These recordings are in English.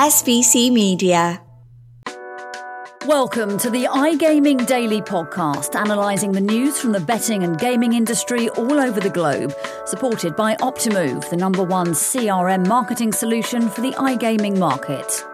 SBC Media. Welcome to the iGaming Daily podcast, analysing the news from the betting and gaming industry all over the globe, supported by Optimove, the #1 CRM marketing solution for the iGaming market.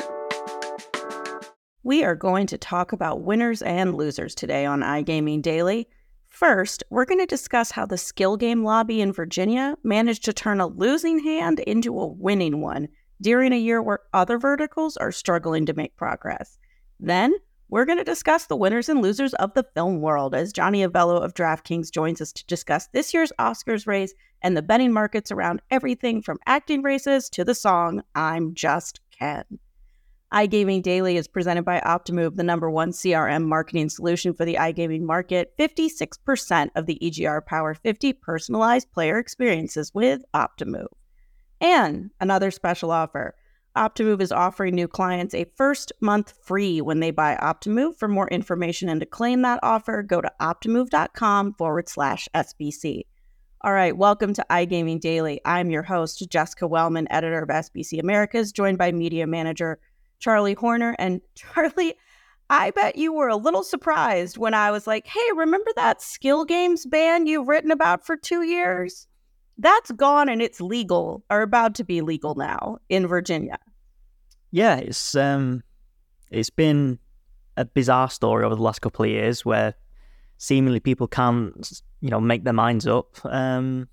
We are going to talk about winners and losers today on iGaming Daily. First, we're going to discuss how the skill game lobby in Virginia managed to turn a losing hand into a winning one during a year where other verticals are struggling to make progress. Then, we're going to discuss the winners and losers of the film world as Johnny Avello of DraftKings joins us to discuss this year's Oscars race and the betting markets around everything from acting races to the song, I'm Just Ken. iGaming Daily is presented by Optimove, the #1 CRM marketing solution for the iGaming market. 56% of the EGR power 50 personalized player experiences with Optimove. And another special offer. Optimove is offering new clients a first month free when they buy Optimove. For more information and to claim that offer, go to optimove.com/SBC. All right, welcome to iGaming Daily. I'm your host, Jessica Wellman, editor of SBC Americas, joined by media manager Charlie Horner. And Charlie, I bet you were a little surprised when I was like, hey, remember that skill games ban you've written about for 2 years? That's gone and it's legal, or about to be legal now in Virginia. Yeah, it's been a bizarre story over the last couple of years where seemingly people can't, make their minds up. It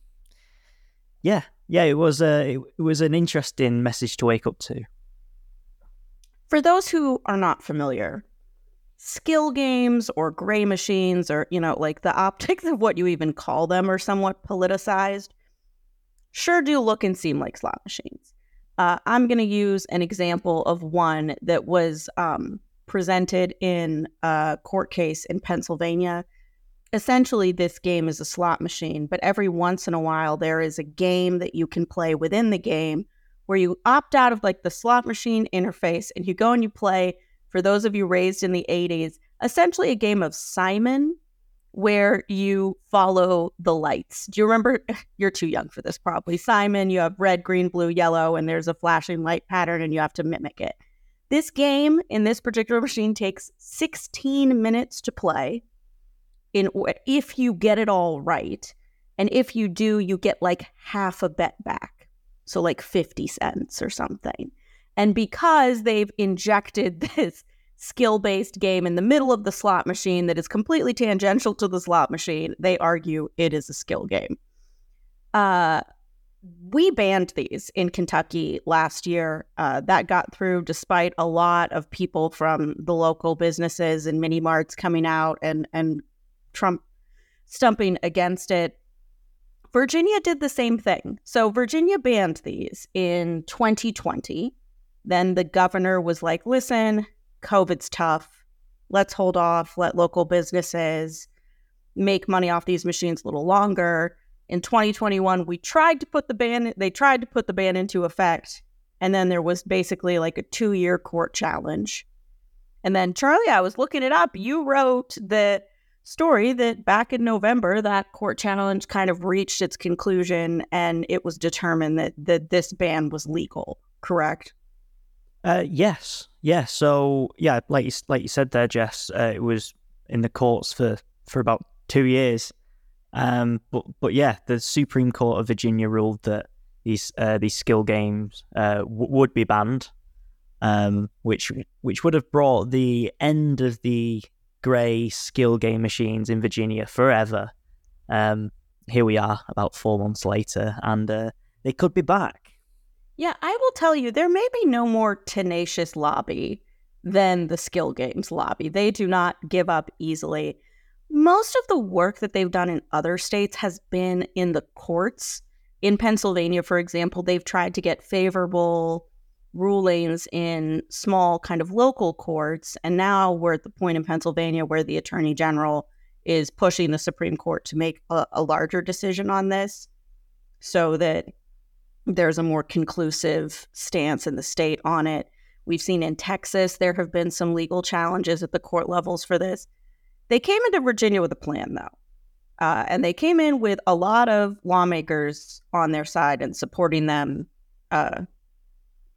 was an interesting message to wake up to. For those who are not familiar, skill games or gray machines or, like the optics of what you even call them are somewhat politicized. Sure do look and seem like slot machines. I'm going to use an example of one that was presented in a court case in Pennsylvania. Essentially, this game is a slot machine, but every once in a while, there is a game that you can play within the game where you opt out of the slot machine interface and you go and you play, for those of you raised in the 80s, essentially a game of Simon, where you follow the lights. Do you remember? You're too young for this probably. Simon, you have red, green, blue, yellow, and there's a flashing light pattern and you have to mimic it. This game in this particular machine takes 16 minutes to play if you get it all right. And if you do, you get half a bet back. So 50 cents or something. And because they've injected this skill-based game in the middle of the slot machine that is completely tangential to the slot machine, they argue it is a skill game. We banned these in Kentucky last year. That got through despite a lot of people from the local businesses and mini marts coming out and Trump stumping against it. Virginia did the same thing. So Virginia banned these in 2020. Then the governor was like, listen, COVID's tough. Let's hold off, let local businesses make money off these machines a little longer. In 2021, they tried to put the ban into effect. And then there was basically a 2-year court challenge. And then, Charlie, I was looking it up. You wrote the story that back in November, that court challenge kind of reached its conclusion and it was determined that this ban was legal, correct? Yes. Yeah. So, like you said there, Jess, it was in the courts for about 2 years. But yeah, the Supreme Court of Virginia ruled that these skill games would be banned, which would have brought the end of the grey skill game machines in Virginia forever. Here we are, about 4 months later, and they could be back. Yeah, I will tell you, there may be no more tenacious lobby than the skill games lobby. They do not give up easily. Most of the work that they've done in other states has been in the courts. In Pennsylvania, for example, they've tried to get favorable rulings in small kind of local courts. And now we're at the point in Pennsylvania where the Attorney General is pushing the Supreme Court to make a larger decision on this so that there's a more conclusive stance in the state on it. We've seen in Texas, there have been some legal challenges at the court levels for this. They came into Virginia with a plan, though. And they came in with a lot of lawmakers on their side and supporting them,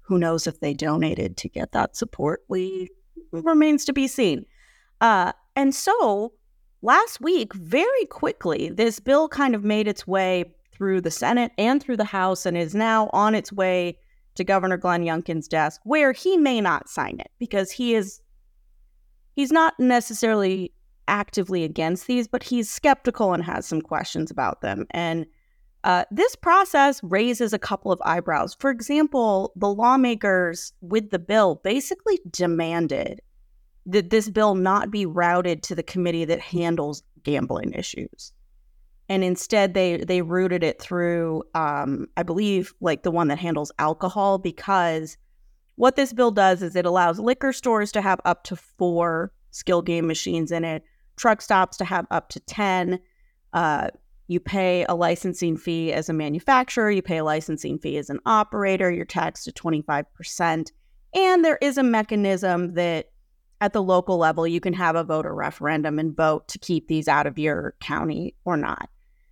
Who knows if they donated to get that support? Remains to be seen. And so last week, very quickly, this bill kind of made its way through the Senate and through the House and is now on its way to Governor Glenn Youngkin's desk, where he may not sign it because he's not necessarily actively against these, but he's skeptical and has some questions about them. And this process raises a couple of eyebrows. For example, the lawmakers with the bill basically demanded that this bill not be routed to the committee that handles gambling issues. And instead, they routed it through, I believe, like the one that handles alcohol, because what this bill does is it allows liquor stores to have up to 4 skill game machines in it, truck stops to have up to 10. You pay a licensing fee as a manufacturer, you pay a licensing fee as an operator, you're taxed to 25%. And there is a mechanism that at the local level, you can have a voter referendum and vote to keep these out of your county or not.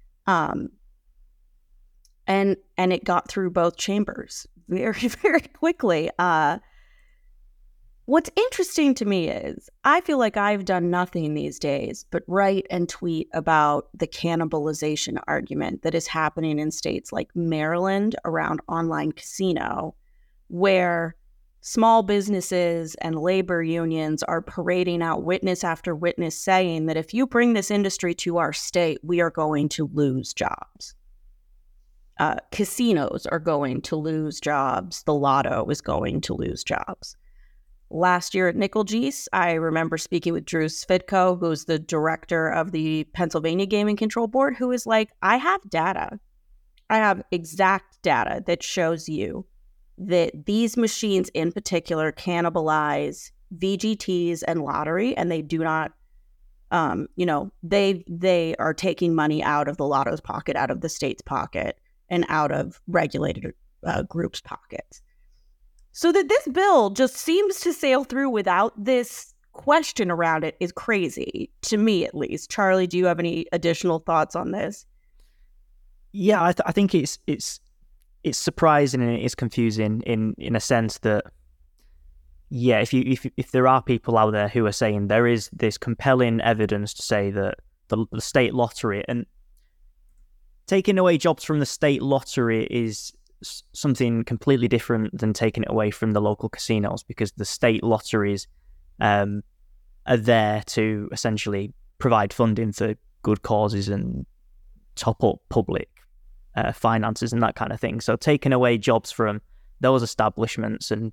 And it got through both chambers very, very quickly. What's interesting to me is I feel like I've done nothing these days but write and tweet about the cannibalization argument that is happening in states like Maryland around online casino, where small businesses and labor unions are parading out witness after witness saying that if you bring this industry to our state, we are going to lose jobs. Casinos are going to lose jobs. The lotto is going to lose jobs. Last year at Nickel Geese, I remember speaking with Drew Svitko, who's the director of the Pennsylvania Gaming Control Board, who is like, I have data. I have exact data that shows you that these machines in particular cannibalize VGTs and lottery, and they do not, they are taking money out of the lotto's pocket, out of the state's pocket, and out of regulated groups' pockets. So that this bill just seems to sail through without this question around it is crazy, to me at least. Charlie, do you have any additional thoughts on this? Yeah, I think it's surprising and it's confusing in a sense that, yeah, if there are people out there who are saying there is this compelling evidence to say that the state lottery and taking away jobs from the state lottery is something completely different than taking it away from the local casinos, because the state lotteries are there to essentially provide funding for good causes and top up public finances and that kind of thing. So taking away jobs from those establishments and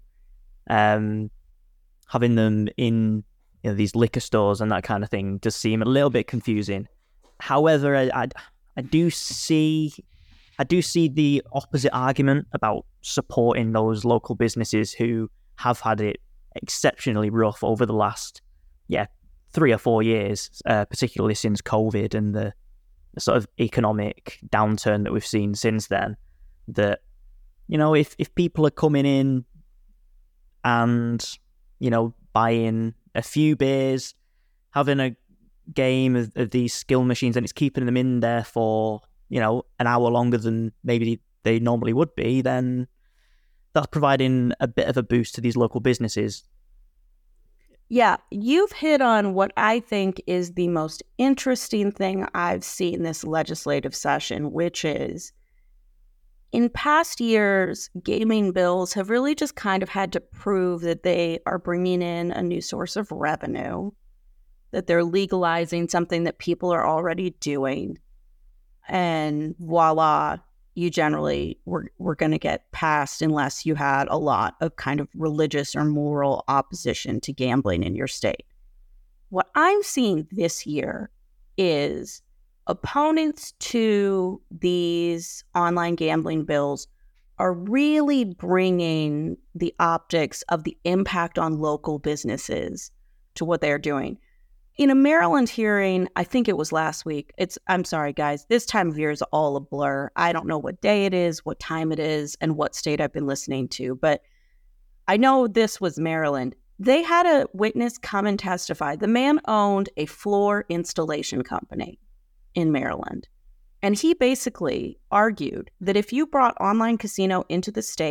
having them in these liquor stores and that kind of thing does seem a little bit confusing. However, I do see the opposite argument about supporting those local businesses who have had it exceptionally rough over the last 3 or 4 years, particularly since COVID and the sort of economic downturn that we've seen since then. That, if people are coming in and, buying a few beers, having a game of these skill machines, and it's keeping them in there for an hour longer than maybe they normally would be, then that's providing a bit of a boost to these local businesses. Yeah, you've hit on what I think is the most interesting thing I've seen this legislative session, which is in past years, gaming bills have really just kind of had to prove that they are bringing in a new source of revenue, that they're legalizing something that people are already doing. And voila, you generally were going to get passed unless you had a lot of kind of religious or moral opposition to gambling in your state. What I'm seeing this year is opponents to these online gambling bills are really bringing the optics of the impact on local businesses to what they're doing. In a Maryland hearing, I think it was last week. I'm sorry, guys. This time of year is all a blur. I don't know what day it is, what time it is, and what state I've been listening to. But I know this was Maryland. They had a witness come and testify. The man owned a floor installation company in Maryland. And he basically argued that if you brought online casino into the state,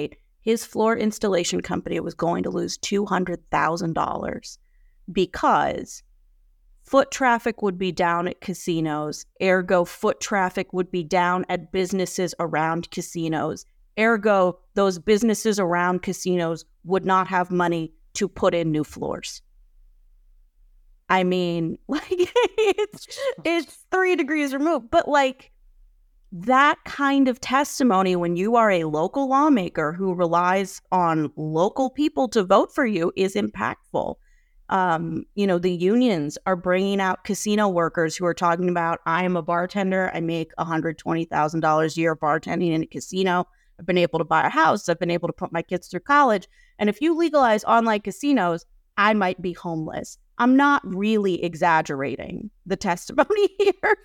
his floor installation company was going to lose $200,000 because foot traffic would be down at casinos, ergo foot traffic would be down at businesses around casinos, ergo those businesses around casinos would not have money to put in new floors. I mean, like, it's 3 degrees removed, but like that kind of testimony when you are a local lawmaker who relies on local people to vote for you is impactful. The unions are bringing out casino workers who are talking about, I am a bartender. I make $120,000 a year bartending in a casino. I've been able to buy a house. I've been able to put my kids through college. And if you legalize online casinos, I might be homeless. I'm not really exaggerating the testimony here.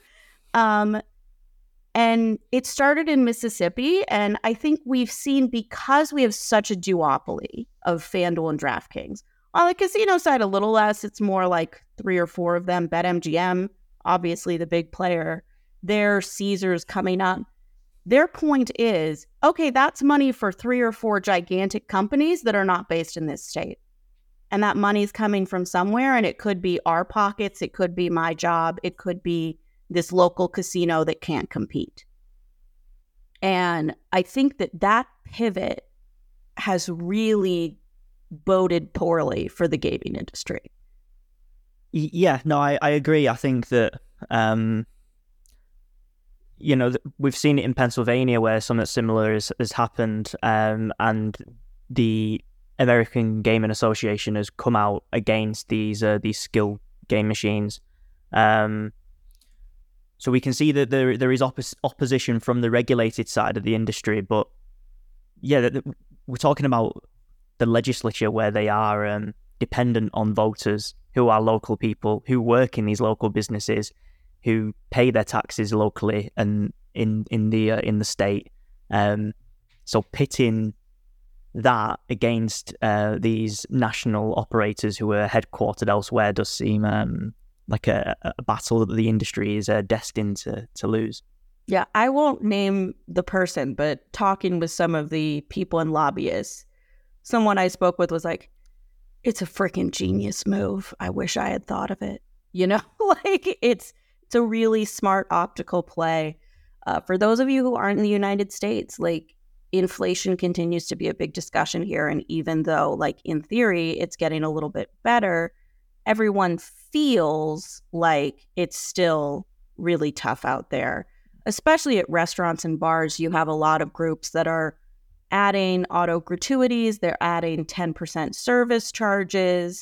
And it started in Mississippi. And I think we've seen, because we have such a duopoly of FanDuel and DraftKings, on the casino side, a little less. It's more like 3 or 4 of them. BetMGM, obviously the big player. Their Caesars coming up. Their point is, okay, that's money for 3 or 4 gigantic companies that are not based in this state. And that money's coming from somewhere, and it could be our pockets, it could be my job, it could be this local casino that can't compete. And I think that pivot has really boded poorly for the gaming industry. Yeah, no, I agree. I think that, we've seen it in Pennsylvania where something similar has happened, and the American Gaming Association has come out against these skill game machines. So we can see that there is opposition from the regulated side of the industry, but yeah, we're talking about the legislature where they are dependent on voters who are local people who work in these local businesses, who pay their taxes locally and in the state. So pitting that against these national operators who are headquartered elsewhere does seem like a battle that the industry is destined to lose. Yeah, I won't name the person, but talking with some of the people and lobbyists, someone I spoke with was like, it's a freaking genius move. I wish I had thought of it. Like it's a really smart optical play. For those of you who aren't in the United States, like inflation continues to be a big discussion here. And even though like in theory, it's getting a little bit better, everyone feels like it's still really tough out there, especially at restaurants and bars. You have a lot of groups that are adding auto gratuities. They're adding 10% service charges.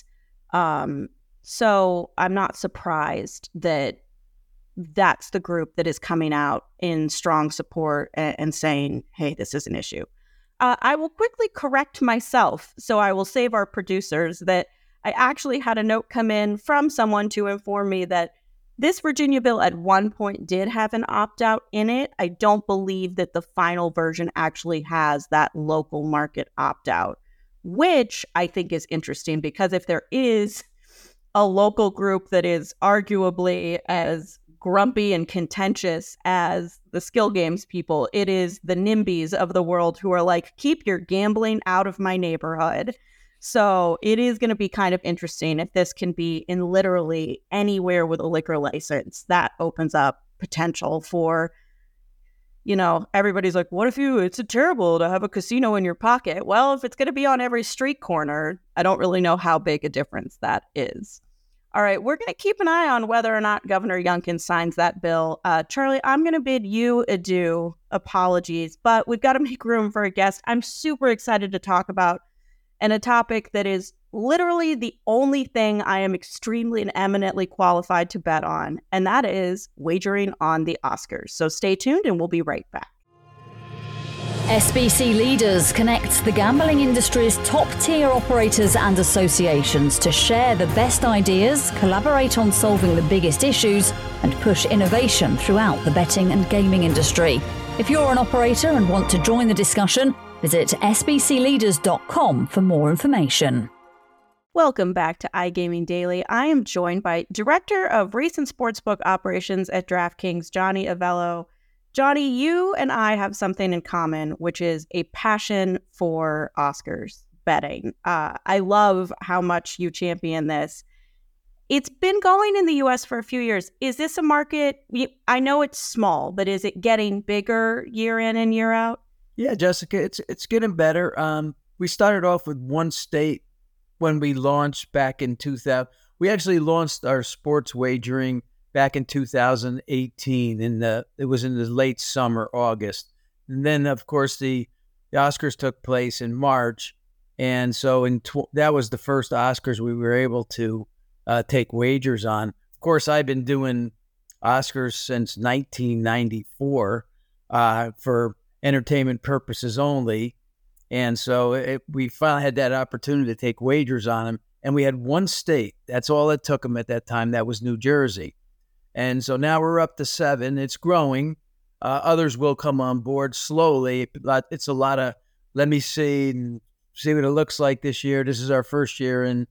So I'm not surprised that that's the group that is coming out in strong support and saying, hey, this is an issue. I will quickly correct myself. So I will save our producers that I actually had a note come in from someone to inform me that this Virginia bill at one point did have an opt-out in it. I don't believe that the final version actually has that local market opt-out, which I think is interesting because if there is a local group that is arguably as grumpy and contentious as the skill games people, it is the NIMBYs of the world who are like, keep your gambling out of my neighborhood. So it is going to be kind of interesting if this can be in literally anywhere with a liquor license. That opens up potential for, everybody's like, what if it's terrible to have a casino in your pocket? Well, if it's going to be on every street corner, I don't really know how big a difference that is. All right, we're going to keep an eye on whether or not Governor Youngkin signs that bill. Charlie, I'm going to bid you adieu. Apologies, but we've got to make room for a guest I'm super excited to talk about, and a topic that is literally the only thing I am extremely and eminently qualified to bet on, and that is wagering on the Oscars. So stay tuned, and we'll be right back. SBC Leaders connects the gambling industry's top-tier operators and associations to share the best ideas, collaborate on solving the biggest issues, and push innovation throughout the betting and gaming industry. If you're an operator and want to join the discussion, visit sbcleaders.com for more information. Welcome back to iGaming Daily. I am joined by Director of Race and Sportsbook Operations at DraftKings, Johnny Avello. Johnny, you and I have something in common, which is a passion for Oscars betting. I love how much you champion this. It's been going in the U.S. for a few years. Is this a market? I know it's small, but is it getting bigger year in and year out? Yeah, Jessica, it's getting better. We started off with one state when we launched back in 2000. We actually launched our sports wagering back in 2018. It was in the late summer, August, and then of course the Oscars took place in March, and so that was the first Oscars we were able to take wagers on. Of course, I've been doing Oscars since 1994 for entertainment purposes only. And so we finally had that opportunity to take wagers on them. And we had one state. That's all it took them at that time. That was New Jersey. And so now we're up to 7. It's growing. Others will come on board slowly. It's a lot of, let me see what it looks like this year. This is our first year in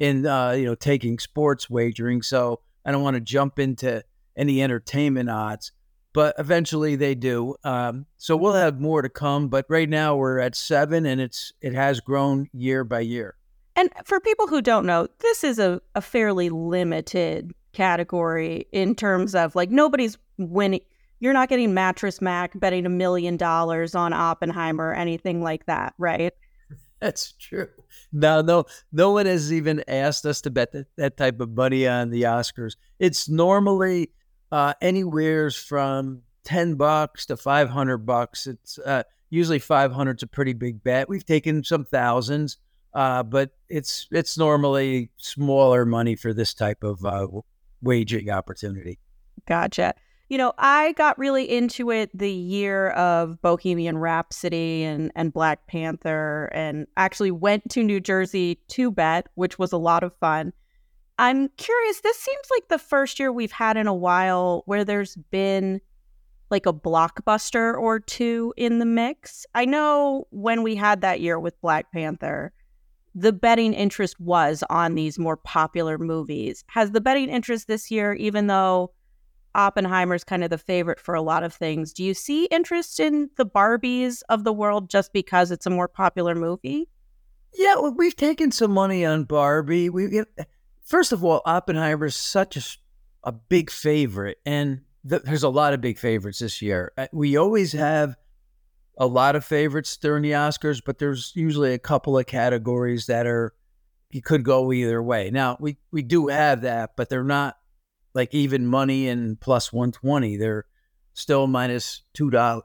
taking sports wagering. So I don't want to jump into any entertainment odds, but eventually they do. So we'll have more to come, but right now we're at 7 and it has grown year by year. And for people who don't know, this is a fairly limited category in terms of like nobody's winning. You're not getting Mattress Mac betting $1 million on Oppenheimer or anything like that, right? That's true. No one has even asked us to bet that type of money on the Oscars. It's normally anywhere from $10 to $500. It's usually 500 is a pretty big bet. We've taken some thousands, but it's normally smaller money for this type of wagering opportunity. Gotcha. I got really into it the year of Bohemian Rhapsody and Black Panther, and actually went to New Jersey to bet, which was a lot of fun. I'm curious, this seems like the first year we've had in a while where there's been like a blockbuster or two in the mix. I know when we had that year with Black Panther, the betting interest was on these more popular movies. Has the betting interest this year, even though Oppenheimer's kind of the favorite for a lot of things, do you see interest in the Barbies of the world just because it's a more popular movie? Yeah, well, we've taken some money on Barbie. First of all, Oppenheimer is such a big favorite, and there's a lot of big favorites this year. We always have a lot of favorites during the Oscars, but there's usually a couple of categories that you could go either way. Now, we do have that, but they're not like even money and plus 120. They're still minus $2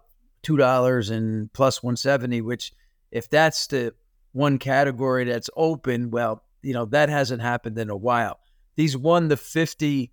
and plus 170, which if that's the one category that's open, well, that hasn't happened in a while. These 1 to 50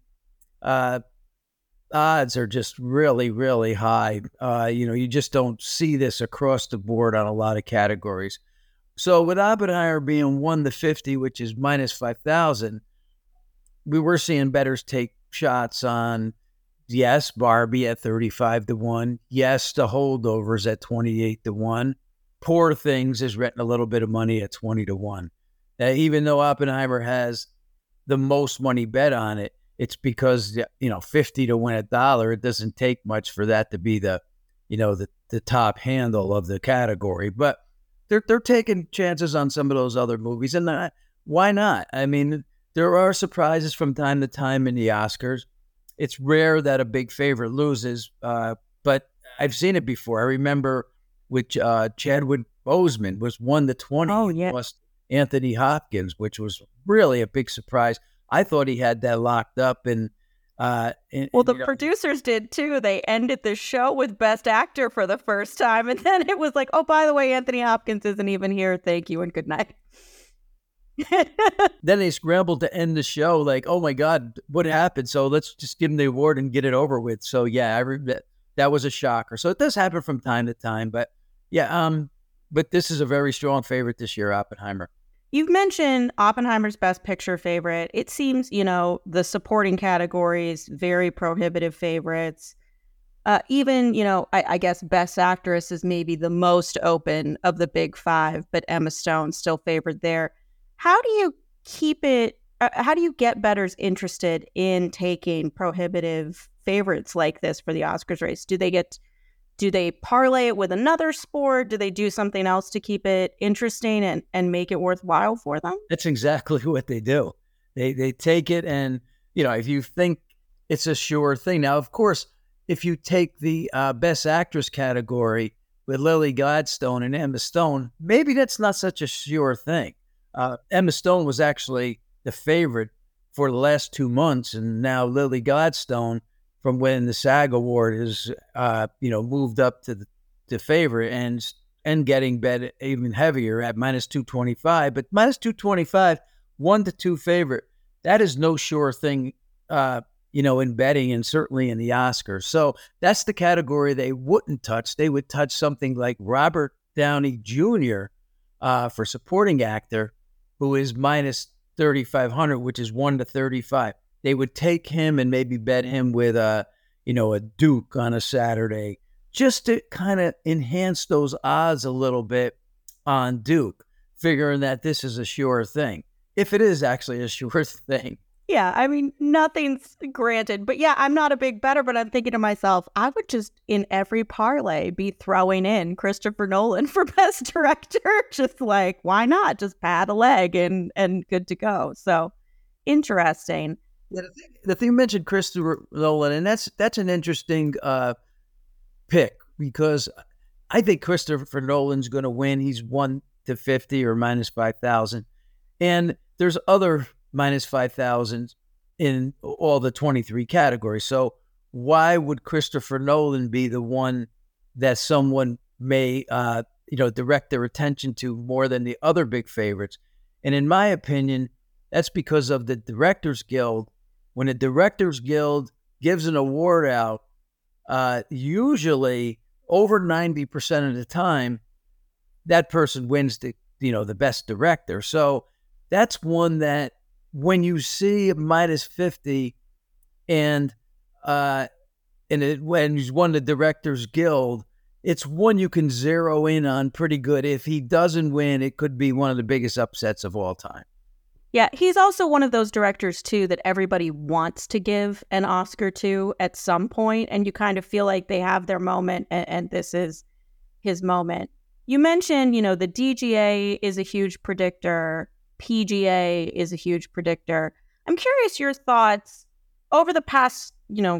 odds are just really, really high. You just don't see this across the board on a lot of categories. So with Oppenheimer being 1 to 50, which is minus 5,000, we were seeing bettors take shots on, yes, Barbie at 35 to 1. Yes, the Holdovers at 28 to 1. Poor Things is renting a little bit of money at 20 to 1. Even though Oppenheimer has the most money bet on it, it's because 50 to win $1. It doesn't take much for that to be the top handle of the category. But they're taking chances on some of those other movies, and why not? I mean, there are surprises from time to time in the Oscars. It's rare that a big favorite loses, but I've seen it before. I remember with Chadwick Boseman was 1 to 20. Oh, yeah. Plus Anthony Hopkins, which was really a big surprise. I thought he had that locked up. The producers did too. They ended the show with Best Actor for the first time. And then it was like, oh, by the way, Anthony Hopkins isn't even here. Thank you and good night. Then they scrambled to end the show like, oh my God, what happened? So let's just give him the award and get it over with. So yeah, that was a shocker. So it does happen from time to time, but yeah, but this is a very strong favorite this year, Oppenheimer. You've mentioned Oppenheimer's Best Picture favorite. It seems, the supporting categories, very prohibitive favorites. Even, I guess Best Actress is maybe the most open of the big 5, but Emma Stone still favored there. How do you keep it? How do you get bettors interested in taking prohibitive favorites like this for the Oscars race? Do they get Do they parlay it with another sport? Do they do something else to keep it interesting and make it worthwhile for them? That's exactly what they do. They take it and, if you think it's a sure thing. Now, of course, if you take the Best Actress category with Lily Gladstone and Emma Stone, maybe that's not such a sure thing. Emma Stone was actually the favorite for the last 2 months, and now Lily Gladstone, from when the SAG Award is, moved up to the favorite and getting bet even heavier at minus 225. But minus 225, 1-2 favorite, that is no sure thing, in betting and certainly in the Oscars. So that's the category they wouldn't touch. They would touch something like Robert Downey Jr. For supporting actor, who is minus 3,500, which is 1-35. They would take him and maybe bet him with a Duke on a Saturday, just to kind of enhance those odds a little bit on Duke, figuring that this is a sure thing, if it is actually a sure thing. Yeah, I mean, nothing's granted. But yeah, I'm not a big bettor, but I'm thinking to myself, I would just, in every parlay, be throwing in Christopher Nolan for Best Director. Just like, why not? Just pad a leg and good to go. So, interesting. Yeah, the thing you mentioned, Christopher Nolan, and that's an interesting pick, because I think Christopher Nolan's going to win. He's 1-50 or minus 5,000. And there's other minus 5,000 in all the 23 categories. So why would Christopher Nolan be the one that someone may, direct their attention to more than the other big favorites? And in my opinion, that's because of the Directors Guild. When a Directors Guild gives an award out, usually over 90% of the time, that person wins the best director. So that's one that, when you see minus 50 when he's won the Directors Guild, it's one you can zero in on pretty good. If he doesn't win, it could be one of the biggest upsets of all time. Yeah, he's also one of those directors, too, that everybody wants to give an Oscar to at some point, and you kind of feel like they have their moment, and this is his moment. You mentioned, the DGA is a huge predictor. PGA is a huge predictor. I'm curious your thoughts over the past,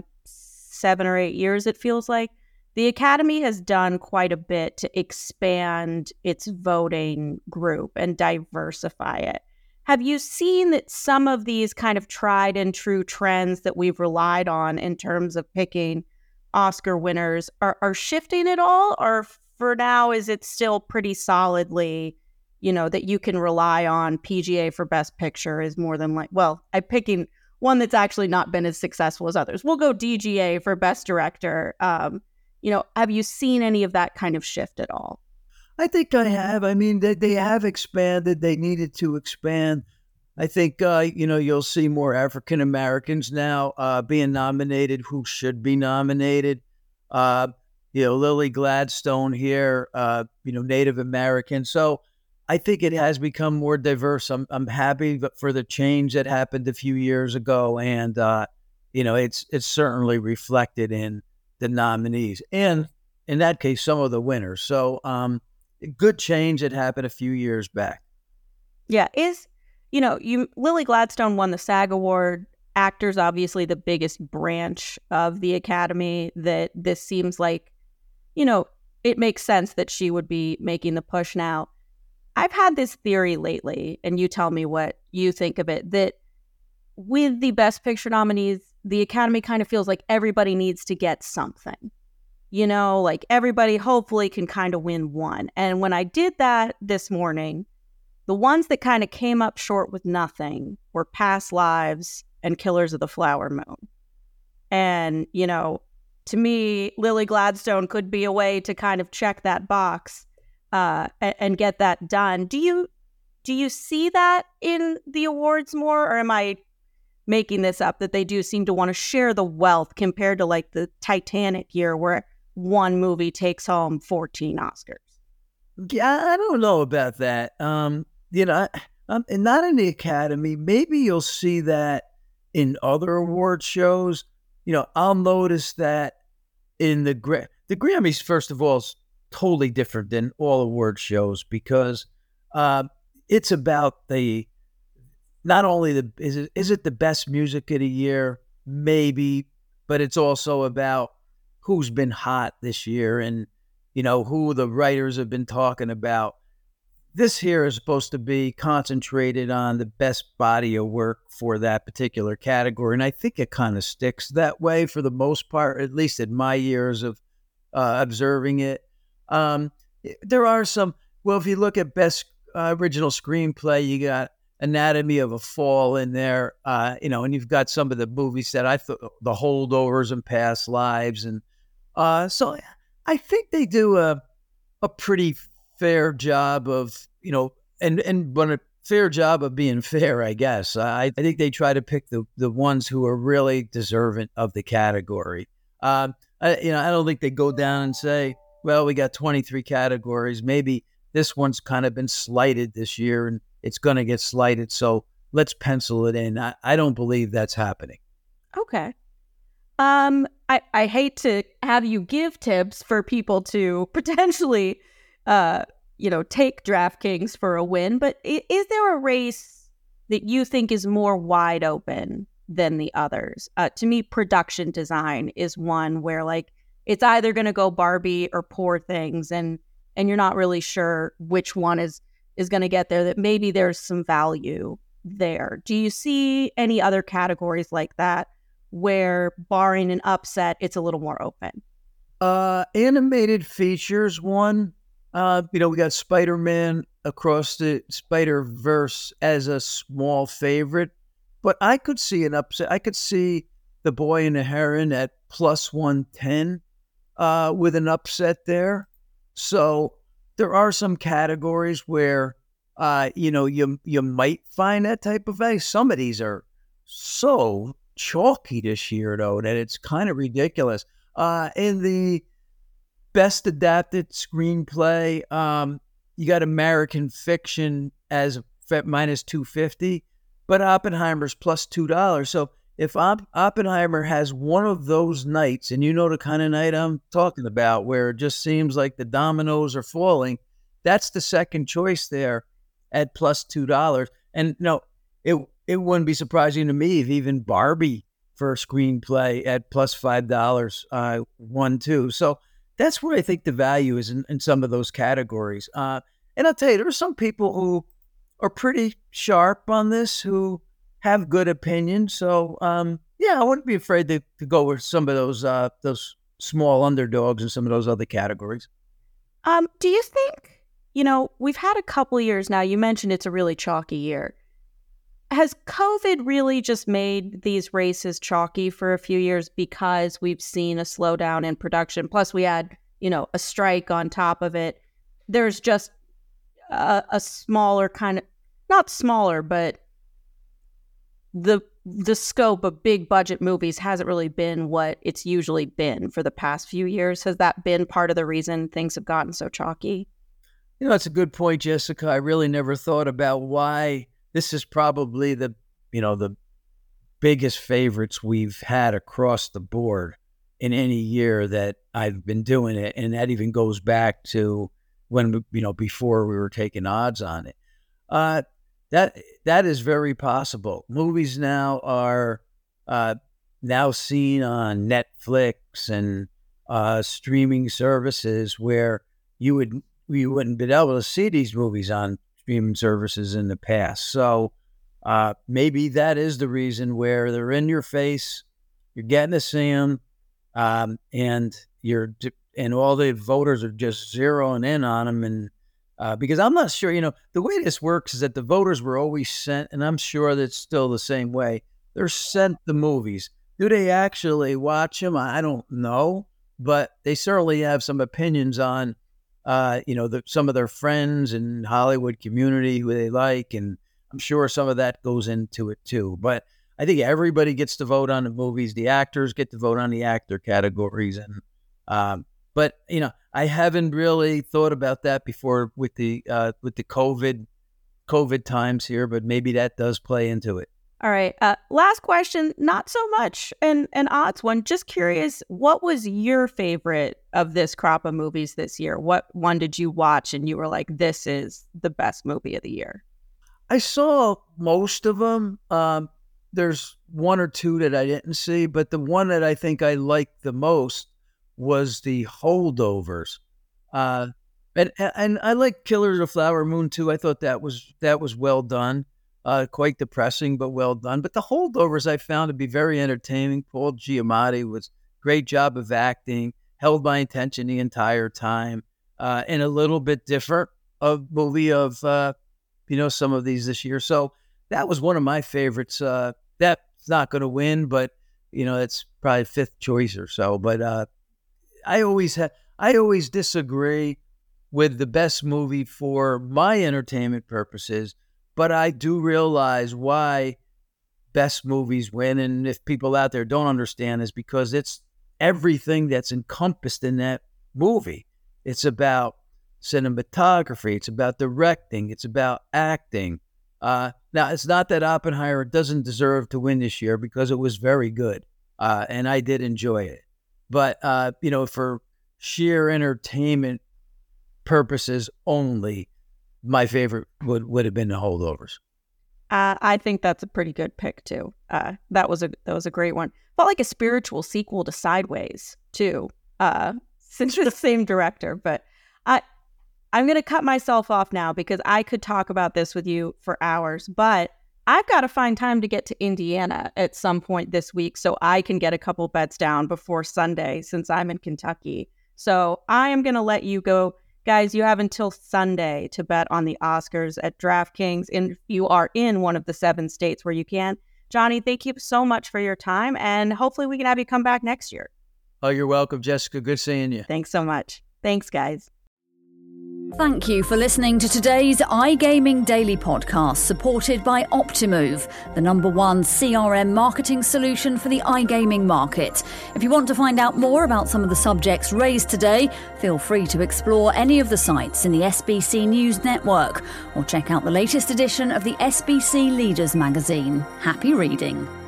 7 or 8 years, it feels like. The Academy has done quite a bit to expand its voting group and diversify it. Have you seen that some of these kind of tried and true trends that we've relied on in terms of picking Oscar winners are shifting at all? Or for now, is it still pretty solidly, that you can rely on PGA for Best Picture is more than I'm picking one that's actually not been as successful as others. We'll go DGA for Best Director. Have you seen any of that kind of shift at all? I think I have. I mean, they have expanded. They needed to expand. I think, you'll see more African Americans now being nominated who should be nominated. Lily Gladstone here, Native American. So I think it has become more diverse. I'm happy for the change that happened a few years ago. And, it's certainly reflected in the nominees. And in that case, some of the winners. So, good change that happened a few years back. Yeah, Lily Gladstone won the SAG Award. Actors, obviously the biggest branch of the Academy. That this seems like, it makes sense that she would be making the push now. I've had this theory lately, and you tell me what you think of it, that with the Best Picture nominees, the Academy kind of feels like everybody needs to get something. Like everybody hopefully can kind of win one. And when I did that this morning, the ones that kind of came up short with nothing were Past Lives and Killers of the Flower Moon. And, to me, Lily Gladstone could be a way to kind of check that box and get that done. Do you see that in the awards more, or am I making this up, that they do seem to want to share the wealth compared to like the Titanic year where one movie takes home 14 Oscars? Yeah, I don't know about that. Not in the Academy. Maybe you'll see that in other award shows. I'll notice that in the the Grammys, first of all, is totally different than all award shows because it's about not only is it the best music of the year, maybe, but it's also about who's been hot this year and, who the writers have been talking about. This here is supposed to be concentrated on the best body of work for that particular category. And I think it kind of sticks that way for the most part, at least in my years of observing it. There are some, if you look at best original screenplay, you got Anatomy of a Fall in there, and you've got some of the movies that I thought, The Holdovers and Past Lives. And so I think they do a pretty fair job of, but a fair job of being fair, I guess. I think they try to pick the ones who are really deserving of the category. I don't think they go down and say, well, we got 23 categories. Maybe this one's kind of been slighted this year and it's going to get slighted. So let's pencil it in. I don't believe that's happening. Okay. I hate to have you give tips for people to potentially take DraftKings for a win, but is there a race that you think is more wide open than the others? To me, production design is one where it's either going to go Barbie or Poor Things, and you're not really sure which one is going to get there, that maybe there's some value there. Do you see any other categories like that where, barring an upset, it's a little more open? Animated features one. We got Spider-Man Across the Spider-Verse as a small favorite, but I could see an upset. I could see The Boy and the Heron at plus 110 with an upset there. So there are some categories where, you might find that type of value. Some of these are so chalky this year, though, that it's kind of ridiculous. In the best adapted screenplay, you got American Fiction as minus 250, but Oppenheimer's plus $2. So if Oppenheimer has one of those nights, and the kind of night I'm talking about, where it just seems like the dominoes are falling, that's the second choice there at plus $2. And it wouldn't be surprising to me if even Barbie for a screenplay at plus $5 won too. So that's where I think the value is in some of those categories. And I'll tell you, there are some people who are pretty sharp on this, who have good opinions. So, I wouldn't be afraid to go with some of those small underdogs in some of those other categories. Do you think, we've had a couple of years now, you mentioned it's a really chalky year. Has COVID really just made these races chalky for a few years because we've seen a slowdown in production? Plus, we had, a strike on top of it. There's just a smaller kind of, not smaller, but the scope of big budget movies hasn't really been what it's usually been for the past few years. Has that been part of the reason things have gotten so chalky? That's a good point, Jessica. I really never thought about why this is probably the biggest favorites we've had across the board in any year that I've been doing it. And that even goes back to when, before we were taking odds on it. That is very possible. Movies now are now seen on Netflix and streaming services where you wouldn't be able to see these movies on streaming services in the past. So maybe that is the reason, where they're in your face, you're getting to see them, and all the voters are just zeroing in on them. And because I'm not sure, the way this works is that the voters were always sent, and I'm sure that's still the same way, they're sent the movies. Do they actually watch them? I don't know, but they certainly have some opinions on some of their friends and Hollywood community who they like, and I'm sure some of that goes into it too. But I think everybody gets to vote on the movies. The actors get to vote on the actor categories, and but I haven't really thought about that before with the COVID times here. But maybe that does play into it. All right. Last question, not so much an odds one. Just curious, what was your favorite of this crop of movies this year? What one did you watch and you were like, this is the best movie of the year? I saw most of them. There's one or two that I didn't see, but the one that I think I liked the most was The Holdovers. And I like Killers of the Flower Moon too. I thought that was well done. Quite depressing, but well done. But The Holdovers I found to be very entertaining. Paul Giamatti was great job of acting, held my attention the entire time, and a little bit different of movie of some of these this year. So that was one of my favorites. That's not going to win, but it's probably fifth choice or so. But I always disagree with the best movie for my entertainment purposes. But I do realize why best movies win. And if people out there don't understand, is because it's everything that's encompassed in that movie. It's about cinematography. It's about directing. It's about acting. Now, it's not that Oppenheimer doesn't deserve to win this year because it was very good. And I did enjoy it. But, for sheer entertainment purposes only, my favorite would have been The Holdovers. I think that's a pretty good pick too. That was a great one. Felt like a spiritual sequel to Sideways too. Since the same director, but I'm going to cut myself off now because I could talk about this with you for hours, but I've got to find time to get to Indiana at some point this week so I can get a couple bets down before Sunday since I'm in Kentucky. So I am going to let you go. Guys, you have until Sunday to bet on the Oscars at DraftKings, and if you are in one of the 7 states where you can. Johnny, thank you so much for your time, and hopefully we can have you come back next year. Oh, you're welcome, Jessica. Good seeing you. Thanks so much. Thanks, guys. Thank you for listening to today's iGaming Daily podcast, supported by Optimove, the #1 CRM marketing solution for the iGaming market. If you want to find out more about some of the subjects raised today, feel free to explore any of the sites in the SBC News Network or check out the latest edition of the SBC Leaders magazine. Happy reading.